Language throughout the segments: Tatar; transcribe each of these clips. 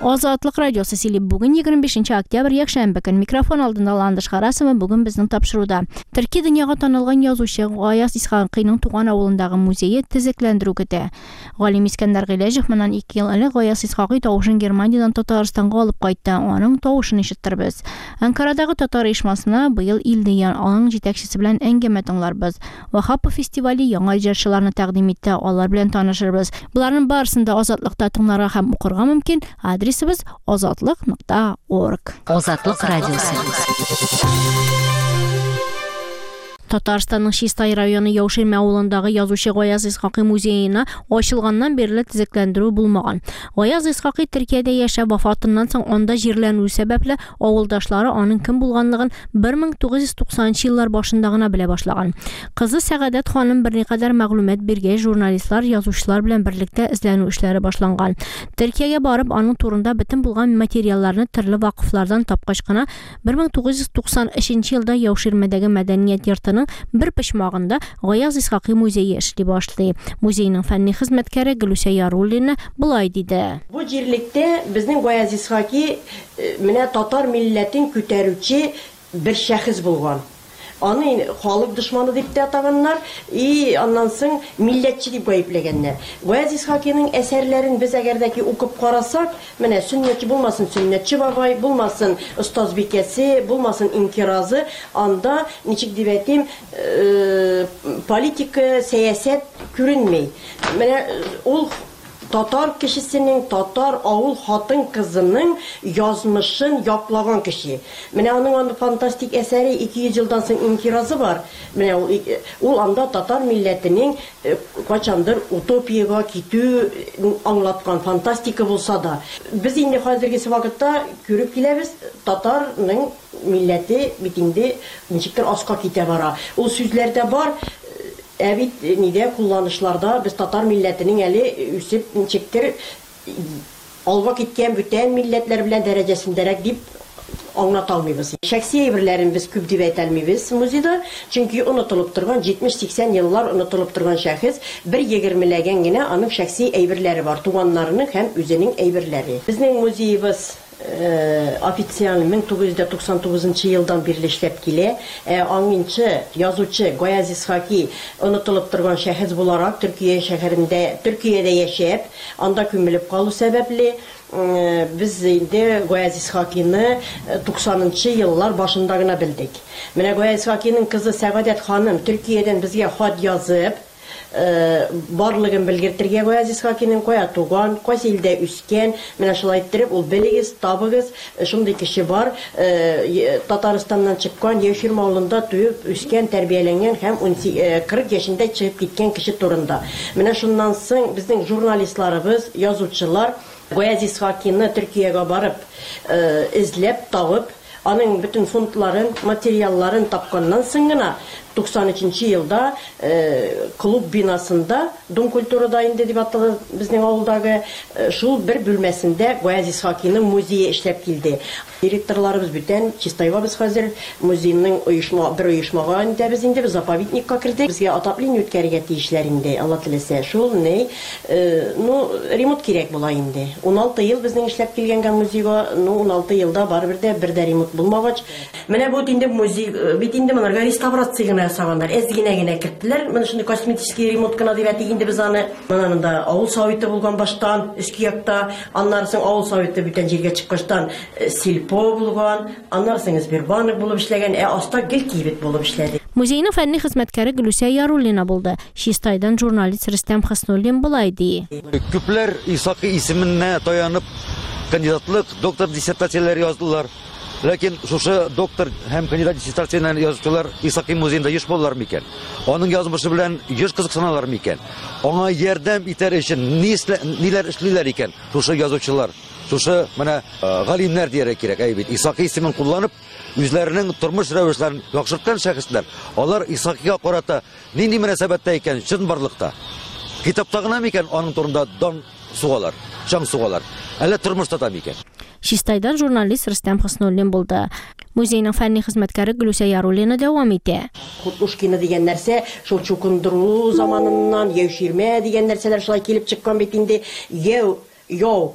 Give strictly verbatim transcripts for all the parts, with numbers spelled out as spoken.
Azatlık radyosu sili bugün yigirma beshinchi oktyabr yakshanba kun mikrofon aldında Landış Qarasova bugün bizning topshiruda. Türkiye dunyoga tanilgan yozuvchi G'oyas Ishaqining tug'an avulundagi muzeyi tiziklantiruvga. G'olim Iskandar G'ilajov bundan ikki yil ilgari G'oyas Ishaqi tovushini Germaniyadan Tataristonga olib qaytdi. Uning tovushini eshittirmiz. Ankaradagi Tatar ishmasini bu yil Ildiyan uning yetakchisi bilan angama tinglarmiz. Vahapa festivali yangi ijrochilarni taqdim etdi. Ular bilan tanishirmiz. Bularning barisida Azatlıqda tinglarga ham o'qirga mumkin. Adresimiz azatlık nokta org. Azatlık radyosu. Татарстанның Шистай районы Яуширма авылындагы язучы Г'ояз Исхақи музейына ачылганнан бирле тизекләндерү булмаган. Г'ояз Исхақи Төркиядә яшәп вафатыннан соң анда җирләнү сәбәпле авылдашлары аның кем булганлыгын бер мең тугыз йөз туксанынчы еллар башында гына белә башлаган. Кызы Сәгадәт ханым берникадәр мәгълүмат биргәч, журналистлар, язучылар белән берлектә эзләнү эшләре башланган. Төркиягә барып, аның турында бөтен булган материалларны төрле вакыфлардан тапкач кына бер мең тугыз йөз туксан өченче елда Яуширмәдәге мәдәният йортының bir пишмагында G'oyaz Исхақи музейі эшли башлый. Музейнең фәнни хезмәткәре Гөлүсә Яруллина булай диде. Бу җирлектә безнең G'oyaz Исхақи менә татар милләтен күтәрүче бер шәхес булган. Аны халык дошманы дип тә атаганнар, и аннан соң милләтче дип гаепләгәннәр. G'oyaz Исхақиның әсәрләрен без әгәрдәки укып карасак, менә сөннәтче булмасын сөннәтче бабай, булмасын остаз бикәсе, булмасын инкиразы, анда ничек дип әйтим, политика, сәясәт күренмәй. Менә ул Татар кешесенең, татар авыл хатын кызының язмышын яклаган кеше. Менә аның аны фантастик әсәре ике йөз елдан соң инкиразы бар. Менә ул, ул анда татар милләтенең качандыр утопияга китү аңлаткан фантастика булса да. Без инде хәзерге вакытта күреп киләбез, татарның милләте бит инде ничектер аска китә бара. Ул сүзләрдә бар. Ә бит нидә кулланышларда без татар милләтенең әле үсеп ничектер алга киткән бүтән милләтләр белән дәрәҗәсендәрәк дип аңлата алмыйбыз. Шәхси әйберләрен без күп дип әйтә алмыйбыз музейда, чөнки онытылып торган җитмеш-сиксән еллар онытылып торган шәхес бер егермеләгән генә аның шәхси әйберләре бар, туганнарының һәм үзенең әйберләре. Безнең музейыбыз официаль мең тугыз йөз туксан тугызынчы елдан бирле эшләп килә. Аңынчы язучы G'oyaz Исхақи онытылып торган шәхес буларак Төркия шәһәрендә, Төркиядә яшәп, анда күмелеп калу сәбәпле biz инде G'oyaz Исхақины туксанынчы еллар башында гына белдек. Менә G'oyaz Исхақиның кызы Сәгадәт ханым Төркиядән безгә хат язып, барлыгын белгертергә G'oyaz Исхақиның кая туган, кайсы илдә үскән, менә шулай иттереп ул белегез, табыгыз, шундый кеше бар, Татарстаннан чыккан, Яуширма авылында туып, үскән, тәрбияләнгән һәм кырык яшендә чыгып киткән кеше турында. Менә шуннан соң безнең журналистларыбыз, язучылар G'oyaz Исхақины Төркиягә барып, эзләп, табып, аның bütün фондларын, материалларын тапканнан соң гына туксан өченче елда клуб бинасында, Дом культурада инде дип аталган безнең авылдагы шул бер бүлмәсендә G'oyaz Исхақиның музее эшләп килде. Директорларыбыз бүтән Чистайга без хәзер музейның оешма, бер оешмага инде без инде заповедникка кирдек. Безгә атаплин үткәргә тиешләр инде, Алла теләсә. Шул не, ну, ремонт кирәк була инде. ун алты ел безнең эшләп килгәнгә музейга, ну, ун алты елда барыбер дә бер дә ремонт булмагач. Менә бу инде музей, бит инде монарга реставрация гына ясаганнар. Әз генә генә кертеләр. Менә шундый косметический ремонт кына дип әйтик инде без аны. Монда авыл советы булган баштан, өске якта, аннан соң авыл советы бүтән җиргә чыккачтан сельпо булган, аннан соң Сбербанк булып эшләгән, ә аста гел кибет булып эшләде. Музейның фәнни хезмәткәре Гөлүсә Яруллина булды. Шистайдан журналист Рөстәм Хәснуллин булай ди. Күпләр Исхақи исеменә таянып кандидатлык, доктор диссертацияләр яздылар. Ләкин шушы доктор һәм кандидат диссертацияләрен язучылар Исхақи музейында еш булалар микән? Аның язмышы белән еш кызыксыналар микән? Аңа ярдәм итәр өчен ниләр эшлиләр икән шушы язучылар? Шушы менә галимнәр дияргә кирәк, әйбит. Исхақи исемен кулланып, үзләренең тормыш рәвешләрен яхшырткан шәхесләр, алар Исхақига карата нинди мөнәсәбәттә икән, чын барлыкта? Китапта гына микән аның турында дан сугалар, чаң сугалар? Әллә тормышта да микән? Шистайдан журналист Рөстәм Хәснуллин булды. Музейның фәнни хезмәткәре Гөлүсә Яруллина дәвам итә. Кутушкина дигән нәрсә, шул чукындыру заманыннан, Яуширма дигән нәрсәләр шулай килеп чыккан бит инде. Яу, яу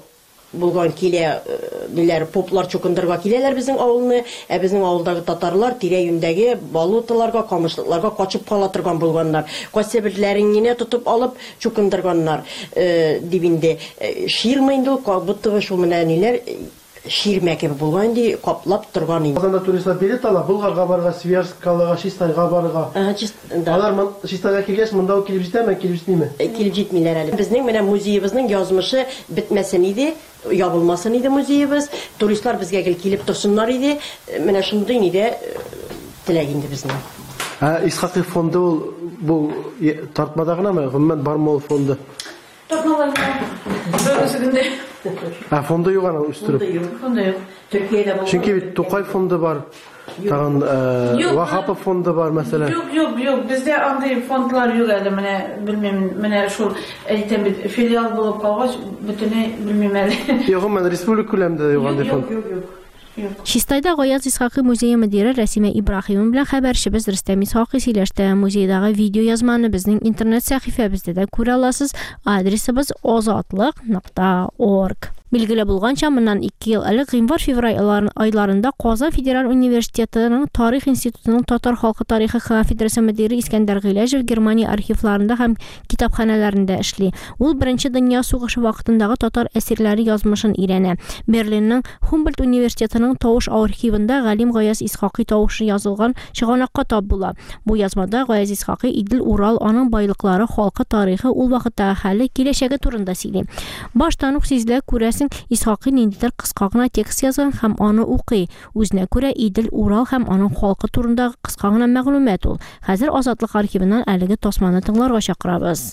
булган килә, диләр, поплар чукындырга киләләр безнең авылны, ә безнең авылдагы татарлар тирә-юньдәге болоталарга, камышлыкларга качып кала торган булганнар. Кайсы бирләрен генә тотып алып чукындырганнар, дип инде. Ширма инде ул, будто шул менә ниләр ширмә кебек булган инде, каплап торган инде. Казанда туристлар билет ала, Булгарга барырга, Свияжскаларга, Чистайга барырга. Алар Чистайга килгәч, монда килеп җитәме, килеп җитмиме? Килеп җитмиләр әле. Безнең менә музеебезнең язмышы бетмәсен иде, ябылмасын иде музеебыз. Туристлар безгә килеп торсыннар иде. Менә шундый иде теләк инде безнең. Ә Исхакый фонды ул бу тартмада гынамы, гомумән бармы ул фонды? Тартмаларда. Бөтенсегендә. Ә фонды юк аны үстерү. Фонды юк. Төркиядә булган. Чөнки бит Тукай фонды бар. Тагын Вахапов фонды бар мәсәлән. Юк, юк, юк. Бездә андый фондлар юк әле, менә белмим, менә шул әйтәм бит, филиал булып калгач, бөтенләй білмим әле. Юк, мен республика күләмендә юк андый фонд. Юк, юк. Чистайда Гаяз Исхакый музее мөдире Рәсимә Ибраһимова белән хәбәрчебез Рөстәм Исхакый сөйләште. Музейдагы видео язманы безнең интернет сәхифәбездә дә күрә аласыз. Адресыбыз азатлык нокта орг. Билгеле булганча, моннан ике ел элек гыйнвар-февраль айларында Казан Федераль университетының Тарих институтының татар халкы тарихы кафедрасы мөдире Искәндәр Гыйләҗев Германия архивларында һәм китапханәләрендә эшли. Ул Беренче дөнья сугышы вакытындагы татар әсирләре язмышын өйрәнә. Берлинның Humboldt университетының тавыш архивында Галим Гаяз Исхакый тавышы язылган чыганакка тап була. Бу язмада Гаяз Исхакый Идел Урал, аның байлыклары, халкы тарихы, ул вакыттагы хәле, киләчәге турында сөйли. Баштан ук сизелә, күрәсең, Исхакый ниндидер кыска гына текст язган һәм аны укый. Үзенә күрә Идел Урал һәм аның халкы турында кыска гына мәгълүмат ул. Хәзер Азатлык архивыннан әлеге тасманы тыңларга чакырабыз.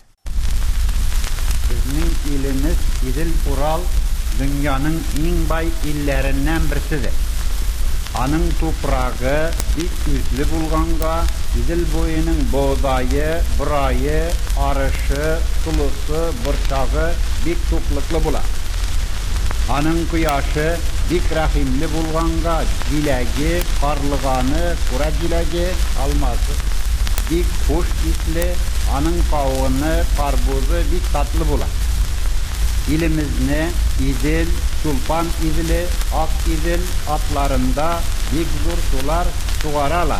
Безнең илебез Идел Урал дөньяның иң бай илләреннән берсидер. Аның тупрагы бик үзле булганга, Идел буеның бодайы, бурайы, арышы, сулысы, борчагы бик туклыклы була. Аның кояшы бик рәхимле булганга, җиләге, карлыганы, кура җиләге, алмасы бик хуш исле, аның кавыны, карбузы бик татлы була. Илемезне Идел, Чулпан Иделе, Ак Идел атларында бик зур сулар сугаралар.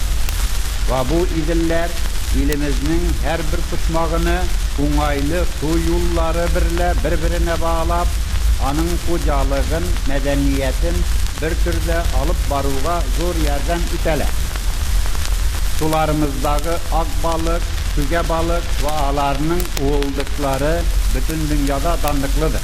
Ва бу иделләр илемезнең һәр бер почмагыны уңайлы су юллары берлә бер-беренә баглап, аның хуҗалыгын, мәдәниятен бер төрдә алып баруга зур ярдәм итәләр. Суларымыздагы ак балык, сүгә балык ва аларның уылдыклары бөтен дөньяда данлыклыдыр.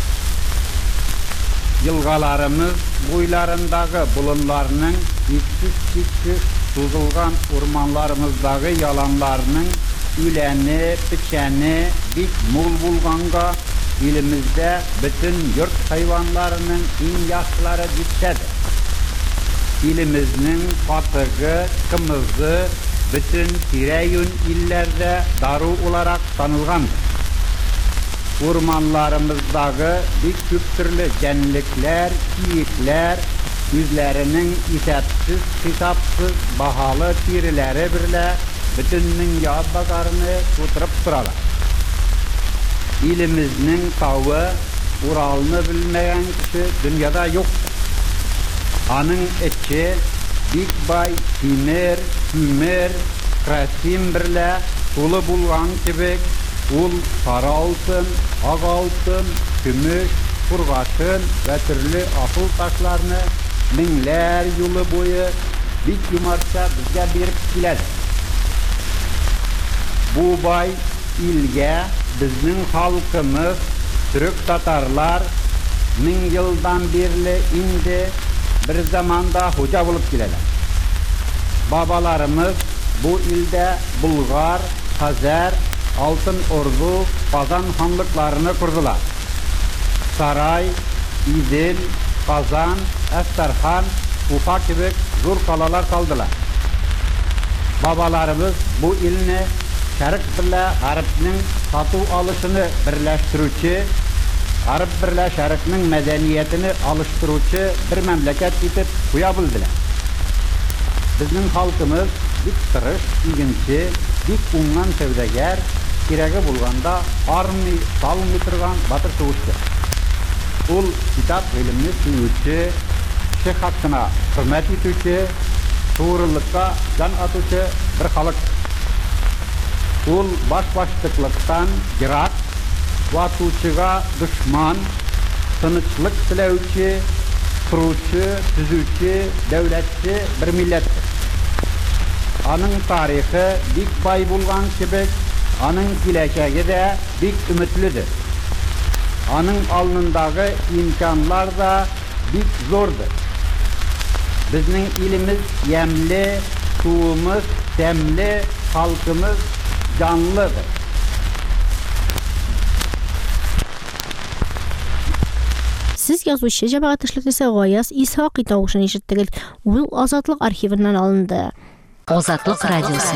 Елгаларымыз буйларындагы болынларның иксез-чиксез сузылган урманларымыздагы яланларның үләне, печәне бик мул булганга, илемездә бөтен йорт хайванларының иң яхшылары җитешәдер. Илемезнең катыгы, кымызы бөтен тирә-юнь илләрдә дару уларак танылгандыр. Урманларымыздагы бик күп төрле җәнлекләр, киекләр үзләренең исәпсез, хисапсыз баһалы тиреләре берлә бөтен дөнья базарыны тутырып торалар. Илемезнең тавы, Уралны белмәгән кеше дөньяда юк. Аның эче бик бай тимер, күмер, красим берлә тулы булган кебек, ул сары алтын, ак алтын, көмеш, кургашын ва төрле асыл ташларны меңләр юлы буе бик юмартча безгә биреп киләләр. Бу бай илгә безнең халкымыз, төрек татарлар мең елдан бирле инде bir zamanda hoca bulup kileler. Babalarımız bu ilde Bulgar, Hazer, Altın Ordu, Kazan hanlıklarını kurdular. Saray, İdil, Kazan, Estarhan, Ufa gibi zor kalalar kaldılar. Babalarımız bu ilini Şərq birlə Ғәрбнең сату алышını birləştirүче, Ғәрб birlə Şərqнең мәдәниятını алыштыручы bir мәмләкәт итеп куя белделәр. Безнең халкымыз бик тырыш, игенче, бик уңган сәүдәгәр, кирәге булганда армый, салмый торган батыр сугышчы. ул kitap bilimini süyüçü, kişi hakkına hürmet etüçü, doğrulukka can atüçü bir halık. Ул baş başlıklıktan girak, vatuşuğa düşman, tınıçlık tilevçi, kuruvchi, tuzuvchi, davlatchi bir millatdir. Aning tarixi bik boy bo'lgan kibik, aning kelajagi de bik umidlidir. Aning alnındagi imkonlar da bik zo'rdir. Bizning elimiz yemli, suvimiz temli, xalqimiz canlıdır. Siz yazuvchi jamoat ishligisi G'oyas Ishoqiy tovushini eshitdingiz. U Ozodlik arxividan olindi. Ozodlik radiosi.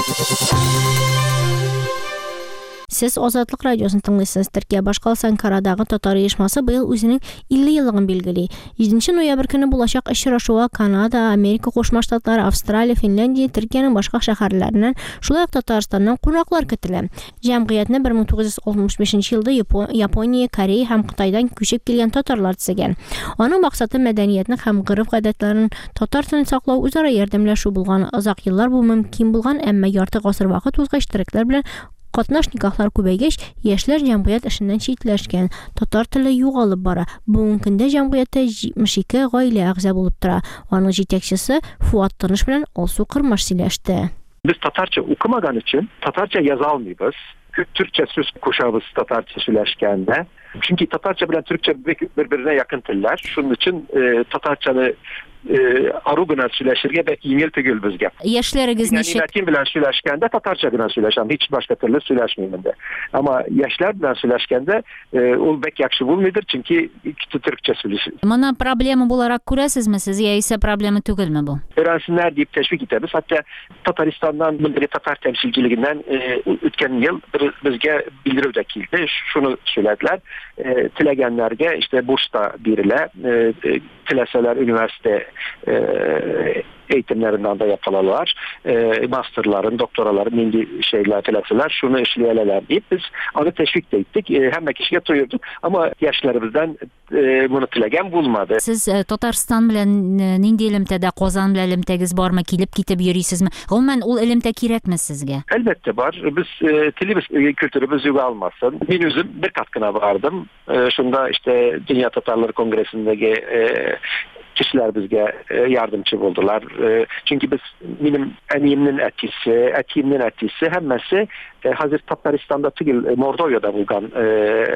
Siz Ozodlik radiosini tinglaysiz. Türkiye Başkalası Ankara'dagi Tatar uyushmasi bu yil o'zining ellik yilligini belgilay. yedinchi noyabr kuni bo'lajak uchrashuv Kanada, Amerika Qo'shma Shtatlari, Avstraliya, Finlandiya, Turkiyaning boshqa shaharlaridan, shunday Tataristondan qo'noqlar kitiladi. Jamg'iyatni bir ming to'qqiz yuz oltmish beshinchi yilda Yaponiya, Koreya ham Xitoydan ko'chib kelgan tatarlar tuzgan. Uning maqsadi madaniyatni ham urf-odatlarini tatar tilini saqlov, o'zaro yordamlashuv bo'lgan. Uzoq yillar bu mumkin bo'lgan, ammo yarti asr vaqt o'zga ishtiroklar bilan qatnash nikohlar ko'paygach, yoshlar jamg'iyat ishidan chetlashgan, tatar tili yo'qolib bora. Bugungi kunda jamg'iyatda yetmish ikki oila a'zo bo'lib turadi. Uning yetakchisi Fuat Tanish bilan Olsu Qirmash silashdi. Biz Tatarcha o'qimagan uchun Tatarcha yoza olmaymiz. Türkçe söz kuşağımız Tatarça söyleşkende. Çünkü Tatarça bilen Türkçe birbirine yakın tiller. Şunun için e, Tatarça'nı e, aru bilen söyleşirge ve İngil tügül bizge. Yaşlarınız yani neşe? Latin bilen söyleşkende Tatarça bilen söyleşen. Hiç başka türlü söyleşmeyeyim de. Ama yaşlar bilen söyleşkende e, ol bek yakşı bulmuyor. Çünkü Türkçe söyleşir. Buna problemi bularak kurasizmi siz ya ise problemi tügül mü bu? Öğrensinler deyip teşvik ederiz. Hatta Tataristan'dan bir Tatar temsilciliğinden e, ötken yıl bizge bildirib de kildi. Şunu söylediler. E, tilegenlerge işte bursda birile e, e, tileseler üniversite e, eğitimlerinden de yapılalar. E, masterların, doktoraların indi şeyler tileseler şunu işleyeler deyip biz onu teşvik de ettik. E, hem de kişiye duyurduk ama yaşlarımızdan e, bunu tilegen bulmadı. Siz e, Tatariston bilen e, nindi ilimtede, Qozon bilen ilimtegiz bormi, kilip kitip yürüysizmi? Umuman ul ilimte kerakmi sizge? Elbette var. Biz e, tilimiz, e, kültürümüz yok almasın. Ben özüm bir katkına vardım. E, şunda işte Dünya Tatarları Kongresi'ndeki e, kişiler bizge e, yardımcı oldular. E, çünkü biz benim eniyimnin etisi, etiyimnin etisi hemmesi e, hazır Tataristan'da tügül e, Mordova'da bulgan e,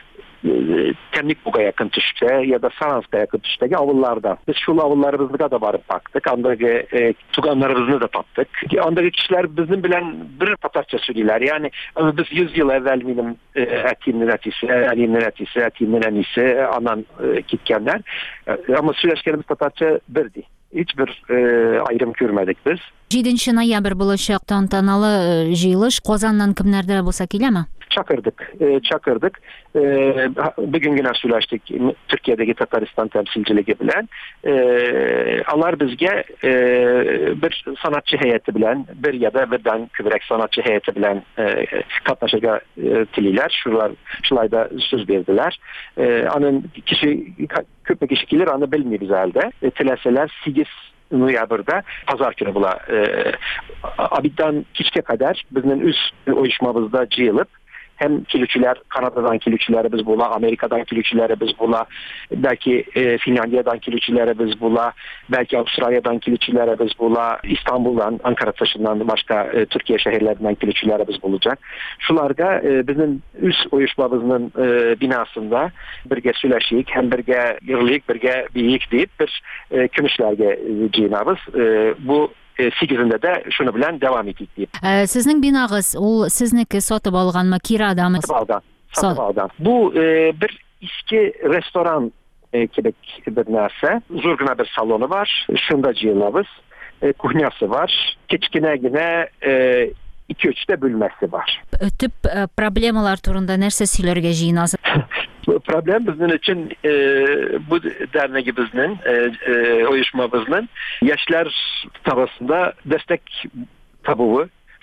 Temlik buğa yakın düşte ya da Saransk'a yakın düşteki avullarda. Biz şu avullarımızda da varıp baktık. Andaki e, tuganlarımızı da tattık. Andaki kişiler bizim bilen bir Tatarça söylüyorlar. Yani biz yüz yıl evvel benim e, etiyimnin etisi, eniyimnin etisi, etiyimnin enisi, anan e, kitkenler. E, ama söyleşkenimiz Tatarça birdi. Hiçbir e, ayrım görmedik biz. yedinchi noyabr bo'lajak tantanalı jiyilish Qozondan kimlardir bo'lsa kelami? Çakırdık, e, çakırdık. E, bugün yine söyleştik Türkiye'deki Tataristan temsilciliği bilen. E, onlar bizge e, bir sanatçı heyeti bilen, bir ya da birden kübrek sanatçı heyeti bilen e, katlaşaga e, tililer. Şuralar, şulayda söz verdiler. E, anın kişi, köpek kişi gelir, anı bilmiyor biz halde. E, tileseler sekiz noyabrda pazar günü bula e, abiddan kiçke kadar bizden üst uyuşmamızda cıyılıp hem kilüçüler, Kanada'dan kilüçülerimiz bula, Amerika'dan kilüçülerimiz bula, belki e, Finlandiya'dan kilüçülerimiz bula, belki Avustralya'dan kilüçülerimiz bula, İstanbul'dan, Ankara taşından başka e, Türkiye şehirlerinden kilüçülerimiz bulacak. Şularda e, bizim üst uyuşmamızın e, binasında birge söyleşik, hem birge yırlık, birge biyik deyip bir e, kümüşlerge cinabız. E, bu sekizinde de şunu bilen devam ettik deyip. Ee, sizning binağız, ol sizniki sotib olganmi, kiradami? Satıb algan. Satıb algan. Bu e, bir eski restoran e, kebek bir narsa. Zurguna bir salonu var. Şunda cıyılabız. E, kuhnyası var. Keçkinegine e, iki üçte bölmesi var. Tüp e, problemalar turunda nerse söylerge jiyinasız? Problem bizim için e, bu derneğimizin, e, e, uyuşmamızın yaşlar tabasında destek tabuğu.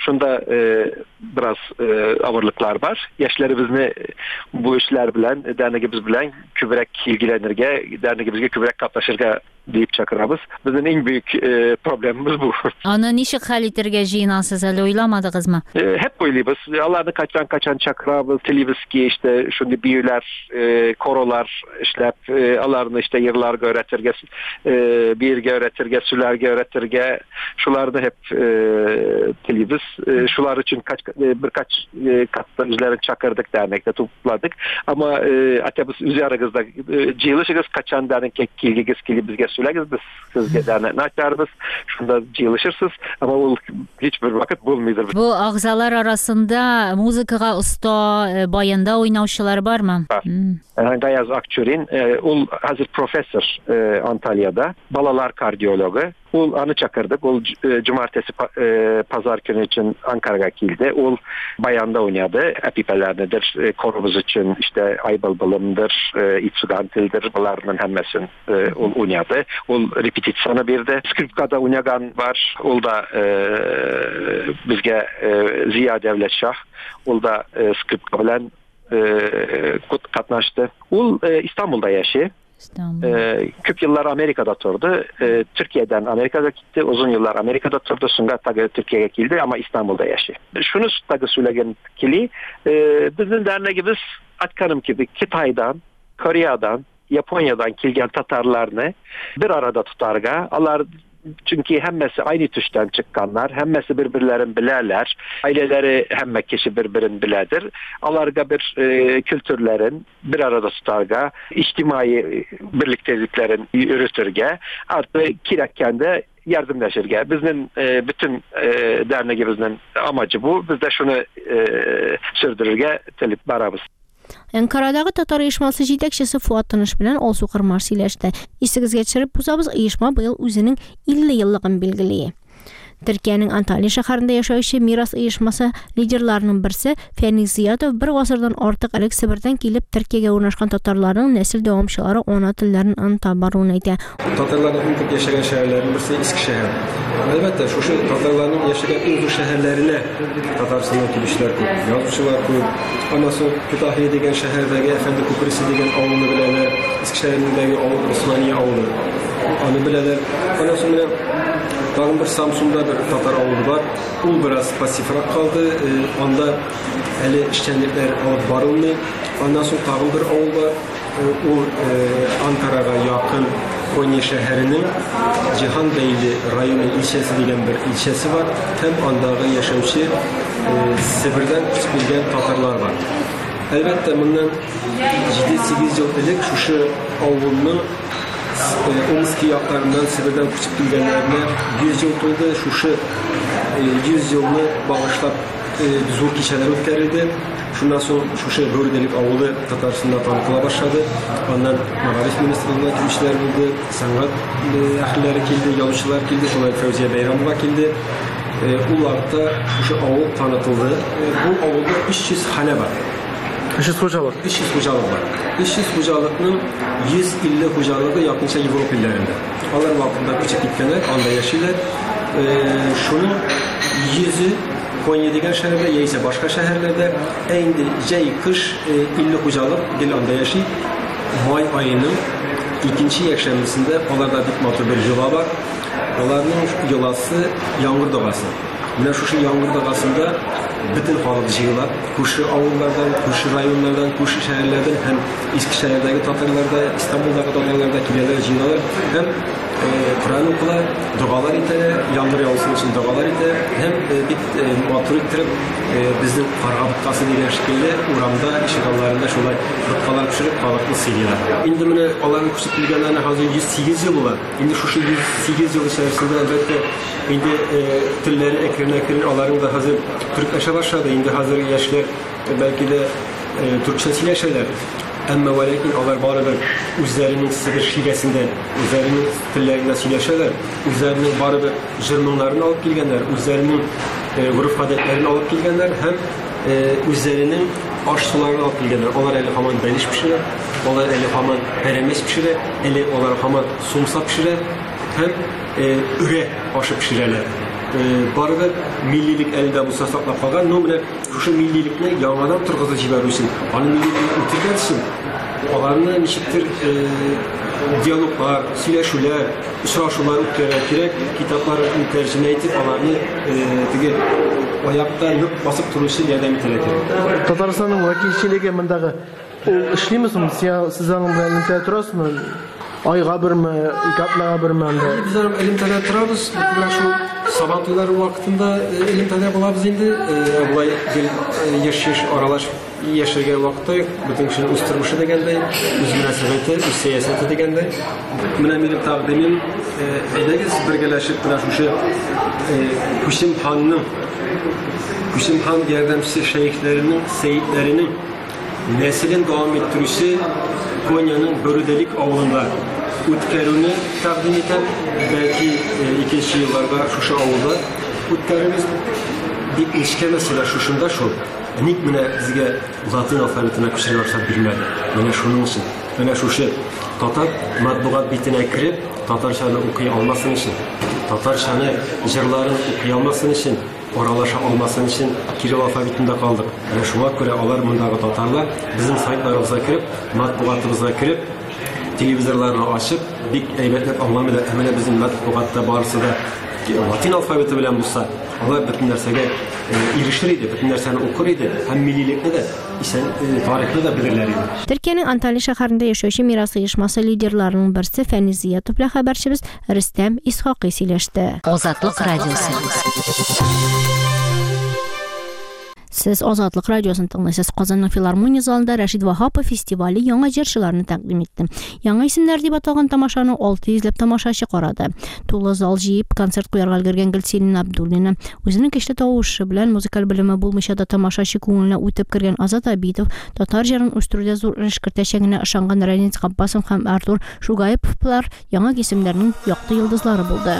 Şunda e, biraz e, ağırlıklar var. Yaşlarımızı bu işler bilen, derneğimiz bilen kübrek ilgilenirge, derneğimizge kübrek katlaşırga deyip çakırabız. Bizim en büyük e, problemimiz bu. Ana nişi hal etirge jinansız hali oylamadınız mı? E, hep oyluyuz. Allah'ını kaçan kaçan çakırabız. Tilibіз ki işte şunu büyüler, e, korolar işlep, e, Allah'ını işte yıllarga öğretirge, e, birge öğretirge, sülerge öğretirge, şularda hep e, tilibіз. E, şular için kaç, e, birkaç e, katta üzerine çakırdık dernekte topladık. Ama e, atebіз üzerigizde e, cıyılışıgız kaçan dernekte kilgigiz kilibizge söylegiz biz sizge dernekne açarız. Şunda cıyılışırsız ama o hiçbir vakit bulmaydır. Bu ağzalar arasında muzikaga usta e, bayanda oynavşılar var mı? Var. Hmm. Gayaz Akçur'in e, ul hazır profesör e, Antalya'da. Balalar kardiyologu. Ul anı çakırdık. Ul e, cumartesi e, pazar günü için Ankara'ya geldi. Ul bayanda oynadı. Epipelernedir. E, korumuz için işte Aybılbılımdır, e, İtsugantildir. Bunların hemmesin e, ul oynadı. Ul repetisyonu bir de. Skripkada oynayan var. Ul da e, bizge e, Ziya Devletşah. Ul da e, skripka bilen e, katnaştı. Ul e, İstanbul'da yaşı. Ee, küp yıllar Amerika'da turdu. Ee, Türkiye'den Amerika'da gitti. Uzun yıllar Amerika'da turdu. Sonra tabii Türkiye'ye geldi ama İstanbul'da yaşıyor. Şunu tabii söyleyen kili e, bizim derneğimiz Atkanım gibi Kitay'dan, Kore'den, Japonya'dan gelgen Tatarlarını bir arada tutarga. Allah çünkü hemmesi aynı tuştan çıkanlar, hemmesi birbirlerini bilerler, aileleri hemme kişi birbirini biledir. Alarga bir e, kültürlerin bir arada tutarga, içtimai birlikteliklerin yürütürge, artık kirekken de yardımlaşırga. Bizim e, bütün e, derneğimizin amacı bu. Biz de şunu e, sürdürürge telip barabız. Ankara'dagi Tatar uyushmasi yetakchisi Fuat Tinish bilan Olsu Qirmar siylashdi. Esigizga tushirib o'tamiz, uyushma buyil o'zining ellik yilligini belgilaydi. Türkiye'nin Antalya şaharında yaşayışı miras uyushmasi liderlarining birisi Fernik Ziyatov bir asırdan ortiq ilk Sibirdan kelib Türkiye'ye o'rnashgan Tatarlarning nesil davomchilari ona tillarini antabarun aytdi. Tatarların en çok yaşayan şehirlerin birisi Eskişehir. Elbette şu şu Tatarların yaşayan en uzun şehirlerine Tatarstan'dan kişiler koyup, yazıcılar koyup, ama son Kütahya degen şehirdeki Efendi Kuprisi degen avlunu bilenler, Eskişehir'indeki avlu, Osmaniye avlu, onu bilenler. Ondan sonra Dağın bir Samsun'da bir Tatar avlu var. O biraz pasifrak kaldı. Ee, onda eli işkenlikler alıp barılmıyor. Ondan sonra dağın bir avlu var. Ee, o e, Ankara'ya yakın Konya şehrinin Cihanbeyli rayonu ilçesi degen bir ilçesi var. Hem andağın yaşayışı e, Sibir'den çıkılgan Tatarlar var. Elbette bundan yedi sekiz yıl ilk şu şu avlunun Omski yaklarından Sibir'den küçük bilgenlerine yüz yıl oldu. Şu şu yüz yılını bağışlap zor kişiler ötkerildi. Şundan sonra şu şu bölgelik avlu Tatarstan'da tanıtıla başladı. Ondan Maarif Ministrliği'ne kişiler buldu. Sanat ahlileri geldi, yazıcılar geldi. Şunlar Fevziye Beyramova geldi. Ularda şu şu avlu tanıtıldı. Bu avluda üç yüz hane var. İşsiz hocalık. İşsiz hocalık var. İşsiz hocalıkның yüz elli hocalığı yakınca Avrupa illerinde. Onlar altında küçük dükkanlar, anda yaşıyorlar. Ee, şunun yüzü Konya degen şehirde, ya ise başka şehirlerde endi jay kış elli hocalık dil anda yaşıyor. May ayının ikinci yakşemlisinde onlarda dikmatı bir yola var. Onların yolası yağmur doğası. Yine şu yağmur doğasında bütün halk jığılar, kuşu avullardan, kuşu rayonlardan, kuşu şehirlerden hem Eskişehir'deki Tatarlarda, İstanbul'daki Tatarlarda kileler jığılar hem e, Kur'an okular, dualar iter, yağmur yağılsın için dualar iter, hem e, bir e, muhatır ittirip e, bizim Karabıkkası degen şekilde uğramda, işgallarında şolay rıkkalar pişirip balıklı siliyorlar. Şimdi bunu onların küçük bilgilerine hazır yüz sekiz yıl var. Şimdi şu yüz sekiz yıl içerisinde elbette şimdi e, tilleri ekran ekran onların da hazır Türkleşe başladı. Şimdi hazır yaşlar e, belki de e, Türkçesi yaşarlar. Ama ve lakin onlar bari bir üzerinin Sibir şivesinden, üzerinin tillerinden söyleşirler. Üzerinin bari bir jırmınlarını alıp gelgenler, üzerinin e, grup adetlerini alıp gelgenler, hem e, üzerinin aş sularını alıp gelgenler. Onlar eli haman beliş pişirir, onlar eli haman peremes pişirir, eli onlar haman sumsa pişirir, hem e, üre aşı pişirirler. baribir millilik elde bulsa saklap kalgan, no mene şu millilikni yangadan turg'izib jibarish uchun, ana millilikni o'tirgan uchun, ularni nishitdir diyaloglar, söyleshular, uchrashuvlar o'tkazib kerak, kitoblarni tarjima etib, ularni dege oyakta nuk basıp turuşu yordam etadi. Tataristonning vakilchiligi bundaga ishlaymisizmi? Sizning bilan ilmda turasizmi? Oyga birmi, ikki haftaga birmi anda? Bizlar ilmda turamiz. Bular shu sabahlar vaqtida ilmda bo'lamiz endi. Bulay yashash aralash yashagan vaqtda butun shuni o'stirmishi deganday, o'z munosabati, o'z siyosati deganday. Mana mening taqdimim aydagiz birgalashib mana shu Kushim xonning Kushim xon yordamchisi shayxlarining, seyitlarinin neslin devam ettirişi Konya'nın Börüdelik avlunda Utkeruni takdim eden belki ikinci yıllarda Şuşa avluda Utkerimiz bir ilişki mesela Şuş'unda şu Nik mine bizge Latin alfabetine kuşarlarsa bilmedi. Mene şunun için. Mene Şuş'u Tatar matbuat bitine kirip Tatarşanı okuya almasın için Tatarşanı jırların okuya almasın için oralaşa olmasın için Kiril alfabetinde kaldık. Yani şuna göre alar bundağı Tatarlar bizim saytlarımıza kirip, matbuatımıza kirip, televizörlerini açıp, bir eybetlep anlamıyla emine bizim matbuatta barısı da Latin alfabeti bilen bulsa, Allah bütün dersege e, irişir idi, bütün derslerini okur idi. Hem millilikini de, isen e, tarihini de bilirler idi. Türkiye'nin Antalya şəhərində yaşayışı miras uyuşması liderlərinin birisi Fəniz Ziyatovla xəbərçimiz Rüstəm İshaqi söyləşdi. Azadlıq Radiosu. Siz Azadlıq Radiosunu dinləyirsiniz. Qazanın Filarmoniya zalında Rəşid Vahapov festivali yangi icraçılarını təqdim etdi. Yangi isimlər deyə atılğan tamaşanı altı yüzlab tamaşaçı qaradı. To'la zal jiyib konsert qo'yarga ulgurgan Gulselin Abdullina o'zining kishli tovushi bilan muzikal bilimi bo'lmishada tamaşaçı ko'nglini o'tib kirgan Azat Abidov Tatar jarın usturida zo'r ish kiritishagina ishongan Raniz Qabbasov ham Artur Shugayepovlar yangi isimlarning yoqti yulduzlari bo'ldi.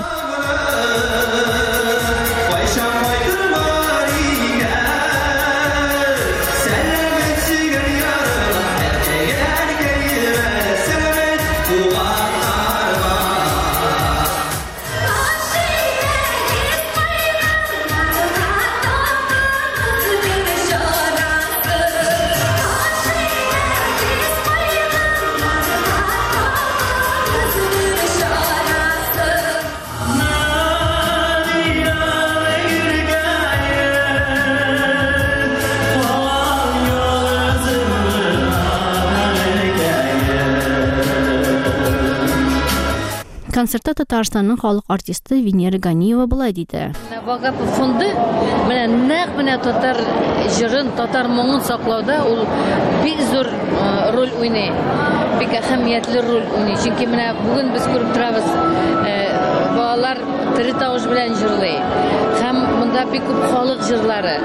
Konsertda Tatarstanның xalq artisti Venera Ganiyeva булай диде. Вагапов фонды менә нәкъ менә татар җырын, татар моңын саклауда ул бик зур роль уйный. Бик әһәмиятле роль уйный. Чөнки менә бүген без күреп торабыз, балалар тере тавыш белән җырлый. Һәм монда бик күп халык җырлары.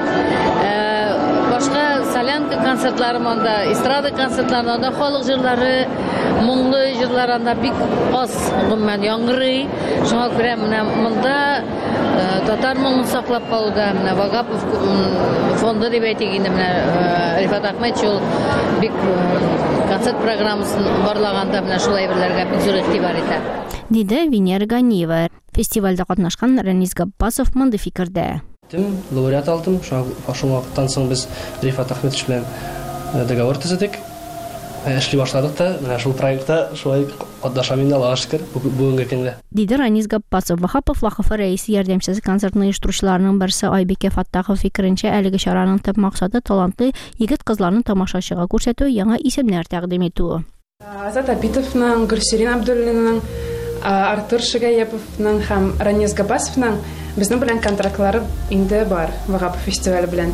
Башка солянка концертлары монда, эстрада концертларында халык җырлары, моңлы җырлар анда бик аз гомумән яңгырый. Шуңа күрә менә монда татар моңын саклап калуда менә Вагапов фонды дип әйтик инде менә Рифат Ахметчул бик концерт программасын барлаганда менә шулай берләргә бик зур игътибар итә. Диде Венера Ганиева. Фестивальдә катнашкан Ранис Габбасов монда фикердә. Лауреат алдым. Шул вакыттан соң без Рифат Ахметович белән договор төзедек. Эшли башладык та, менә шул проектта шулай катнашам инде, Аллага шөкер, бүгенге көндә. Диде Ранис Габбасов. Вахапов Вахапов рәисе ярдәмчесе концертны оештыручыларның берсе Айбеке Фаттахов фикеренчә, әлеге чараның төп максаты талантлы егет-кызларны тамашачыга күрсәтү, яңа исемнәр тәкъдим итү. Азат Абидовның, Гөлсерин Абдуллинаның, Артур Шугаеповның һәм Ранис Габбасовның безнең белән контрактлары инде бар Вагапов фестивале белән.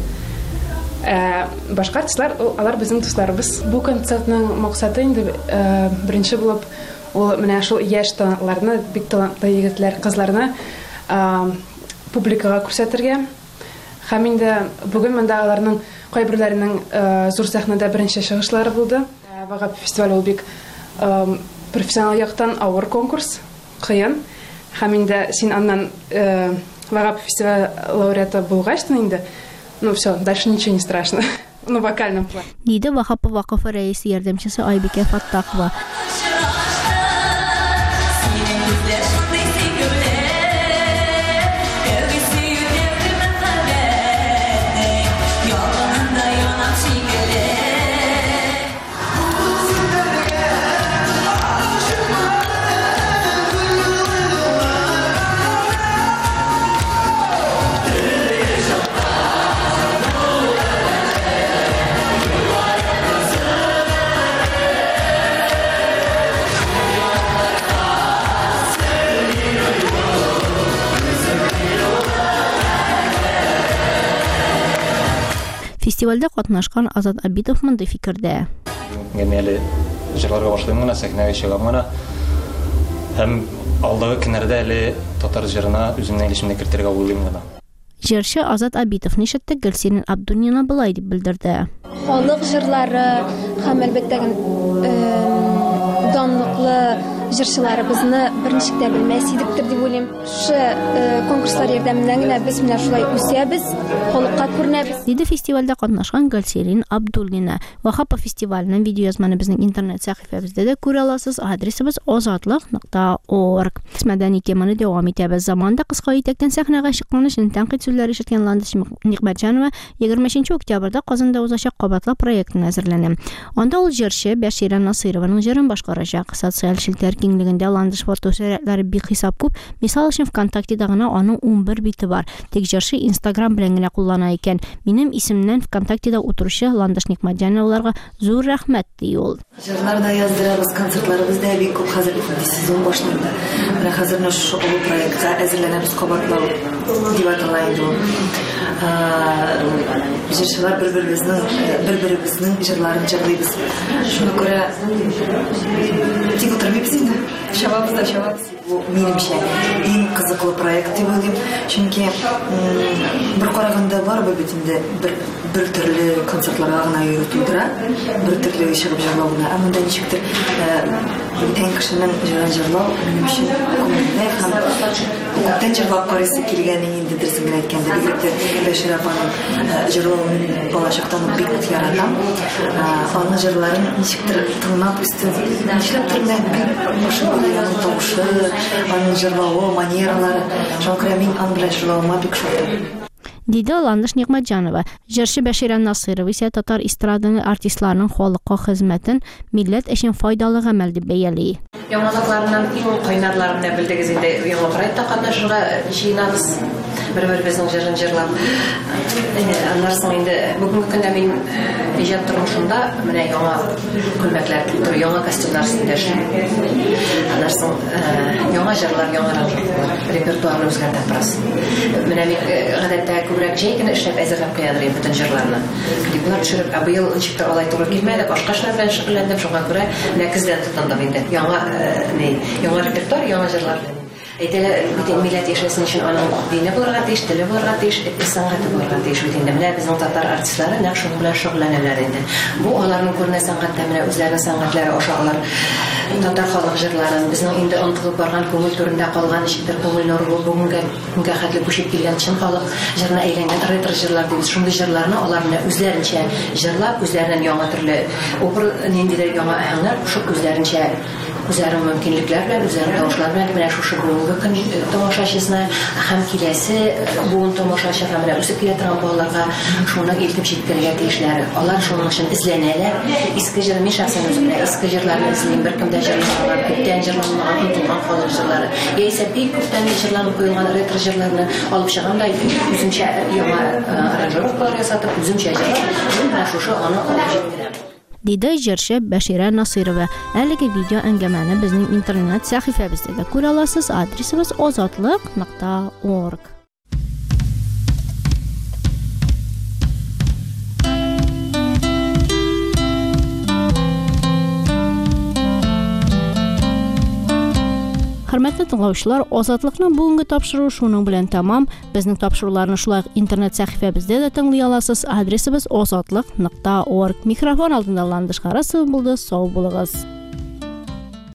Башка артистлар, алар безнең дусларыбыз. Бу концертның максаты инде беренче булып, ул менә шул яшь талантларны, бик талантлы егетләр, кызларны публикага күрсәтергә. Һәм инде бүген монда аларның кайберләренең зур сәхнәдә беренче чыгышлары булды. Вагапов фестивале ул бик профессионал яктан авыр конкурс, кыен. Һәм инде син аннан Вагапов фестивале лауреаты булгач инде, ну все, дальше ничего не страшно. Ну, в вокальном плане. Диде Вахапов Вакыфы рәисе ярдәмчесе Айбеке Фаттахова. Фестивальдә катнашкан Азат Абитов мондай фикердә. Генәле җырларга башлыйм гына, сәхнәгә чыгам гына. Һәм алдагы көннәрдә әле татар җырына үземнең өлешемне кертергә уйлыйм гына. Җырчы Азат Абитов нишәттә Гөлсирин Абдуллина былай дип белдерде. Халык җырлары һәм әлбәттә данлыклы җырчыларыбызны берничектә белмәс идектер дип уйлыйм. Шы конкурслар ярдәмендә генә без менә шулай үсәбез, халыкка күренәбез. Диде фестивальдә катнашкан Гөлсирин Абдуллина. Вахапа фестиваленең видеоязманы безнең интернет сәхифәбездә дә күрә аласыз. Адресыбыз озатлык нокта орг. Мәдәни теманы дәвам итәбез. Заманда кыска итәктән сәхнәгә чыккан өчен тәнкыйть сүзләре ишеткән Ландыш Нигъмәтҗанова егерменче октябрьдә Казанда узачак кабатлы проектын әзерләнә. Анда ул җырчы Бәширә Насыйрованың җырын башкарачак. Социаль шилтәр киңлегендә Ландыш фотосурәтләре бик хисап күп. Мисал өчен ВКонтактеда гына аның ун бер бите бар. Тик җырчы Инстаграм белән генә куллана икән. Минем исемнән ВКонтактеда утыручы Ландыш Нигъмәтҗановларга зур рәхмәт ди ул. Җырларда яздырабыз, концертларыбызда бик күп хәзер сезон башланды. Менә хәзер шул проектка әзерләнәбез кабатлау дип аталай инде. Җырчылар бер-беребезнең бер-беребезнең җырларын җырлыйбыз. Шуңа күрә тик утырмыйбыз инде. Чабабыз да чабабыз. Бу минемчә иң кызыклы проект дип уйлыйм. Чөнки бер караганда бар бу бит инде бер бер төрле концертларга гына йөртүдерә, бер төрле чыгып җырлауна. Ә монда ничектер бүтән кешенең җырын җырлау минемчә күңелле һәм күптән җырлап карыйсы килгәнен инде дөресен әйткәндә бигрәк Бәшир апаның җырлавын балачактан бик яратам. Аның җырларын ничектер тыңлап үстем. Нишләп тыңлап бик башымда тавышы, аның җырлавы, манералары. Шуңа күрә мин аның белән җырлавыма бик шатам. Диде Ландыш Нигъмәтҗанова. Җырчы Бәширә Насыйрова исә татар эстраданы артистларының халыкка хезмәтен милләт өчен файдалы гамәл дип бәяли. Яңалыкларның иң кайнарларын белдегез инде. Яңа проектта катнашырга җыенабыз. Бер-беребезнең җырын җырлап. Аннан соң инде бүгенге көндә мин иҗат тормышында менә яңа күлмәкләр китерү, яңа костюмнар өстендә эшлим. Аннан соң яңа җырлар, яңа аранжировкалар, репертуарны үзгәртеп барабыз. Менә мин гадәттә күбрәк җәй көне эшләп әзерләп куядыр бөтен җырларны. Клиплар төшереп, ә быел ничектер алай туры килмәде, башка эшләр белән шөгыльләндем, шуңа күрә менә көздән тотындым инде. Яңа яңа репертуар, яңа җырлар. Әйтәләр, бөтен милләт яшәсен өчен аның дине булырга тиеш, теле булырга тиеш, сәнгате булырга тиеш бит инде. Менә безнең татар артистлары нәкъ шуның белән шөгыльләнәләр инде. Бу аларның күренә сәнгатьтә менә үзләренең сәнгатьләре ашагалар. Татар халык җырларын, безнең инде онытылып барган күңел түрендә калган ничектер күңел нуры бүгенгә күнгә хәтле күчеп килгән чын халык җырына әйләнгән ретро җырлар дип, шундый җырларны алар менә үзләренчә җырлап, үзләреннән яңа төрле опер ниндидер яңа аһәңнәр кушып үзләренчә үзләренең мөмкинлекләр белән, үзләренең тавышлар белән менә шушы бүгенге көн тамашачысына һәм киләсе буын тамашачыга менә үсеп килә торган балаларга шуны илтеп җиткерергә тиешләр. Алар шуның өчен эзләнәләр. Иске җыр, мин шәхсән үземне иске җырларны эзлим, беркемдә җырланган, күптән җырланган, онытылган халык җырлары. Яисә бик күптән җырланып куелган ретро җырларны алып чыганда үземчә яңа аранжировкалар ясатып, үземчә җырлап, менә шушы аны алып җиткерәм. Диде җырчы Бәширә Насыйрова. Әлеге видео әңгәмәне безнең интернет сәхифәбездә дә күрә аласыз. Адресыбыз озатлык нокта орг. Хөрмәтле тыңлаучылар, Азатлыкның бүгенге тапшыруы шуның белән тәмам. Безнең тапшыруларны шулай интернет сәхифәбездә дә тыңлый аласыз. Адресыбыз озатлык нокта орг. Микрофон алдында Ландыш Харасов булды. Сау булыгыз.